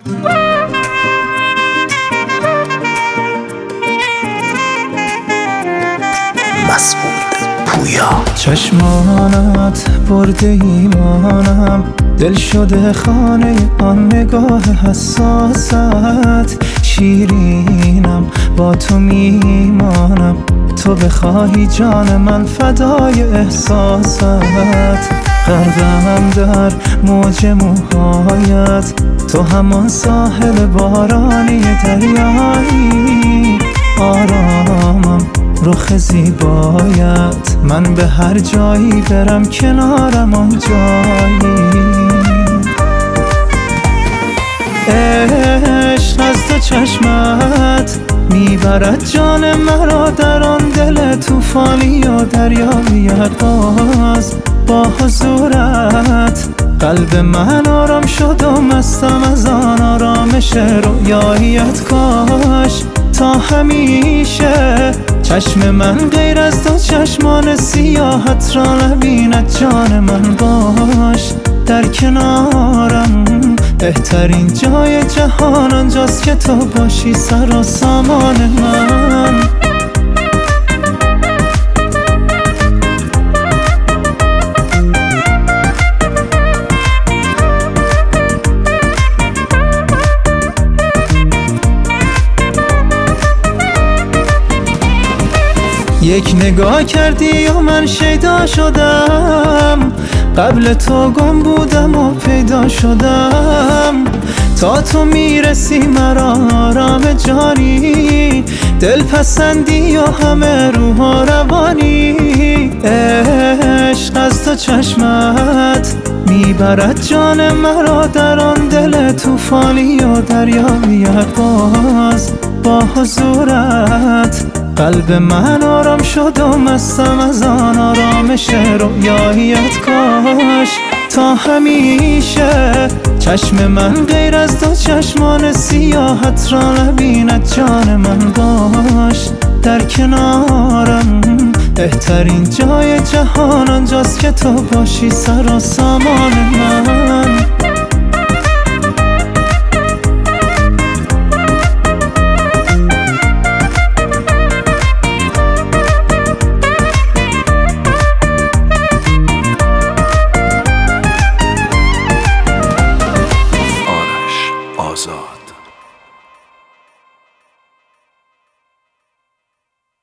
مسعود پویا. چشمانت برده ایمانم، دل شده خانه آن نگاه حساست. شیرینم با تو میمانم، تو بخواهی جان من فدای احساست. غرقم در موج موهایت، تو همان ساحل بارانی دریایی. آرامم رخ زیبایت، من به هر جایی برم کنارم آن جایی. عشق از تو چشمت میبرد جان مرا در آن دل طوفانی و دریایت. باز با حضورت قلب من آرام شد و مستم از آن آرامش رویاییت. کاش تا همیشه چشم من غیر از تو چشمان سیاحت را نبیند. جان من باش در کنارم، بهترین جای جهان آنجاست که تو باشی سر و سامان من. یک نگاه کردی و من شیدا شدم، قبل تو گم بودم و پیدا شدم. تا تو میرسی مرا آرام جانی، دل پسندی و همه روح و روانی. عشق از تو چشمت میبرد جان مرا در آن دل طوفانی و دریایت. باز با حضورت قلب من آرام شد و مستم از آن آرامش رویاییت. کاش تا همیشه چشم من غیر از تو چشمان سیاحت را نبیند. جان من باش در کنارم، بهترین جای جهان آنجاست که تو باشی سر و سامان من.